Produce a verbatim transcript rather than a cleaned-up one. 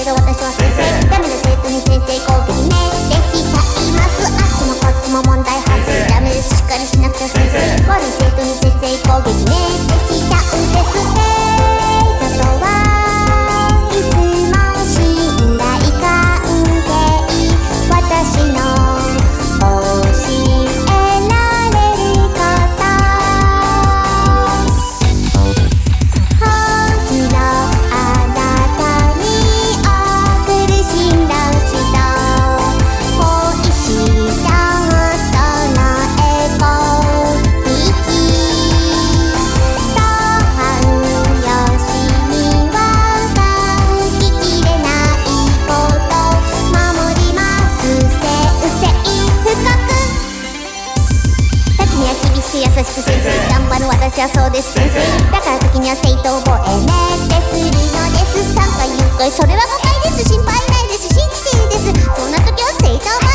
けど私は先生。ダメな生徒に先生攻撃ねできちゃいます。あっちもこっちも問題発生。ダメです、しっかりしなくちゃ先生。悪い生徒に先生攻撃ねできちゃうんです。生徒とはいつも信頼関係。私の教えられること本気のあなたにお苦しんだうちと恋した人のエコ引きと反よしには感じきれないこと守りますせうせい深く時には厳しく優しく先生頑張る私はそうです先生。だから時には生徒覚えねってするのです。さんかいよんかいそれはごかいです。心配ないです、信じているです。そんな時は生徒覚え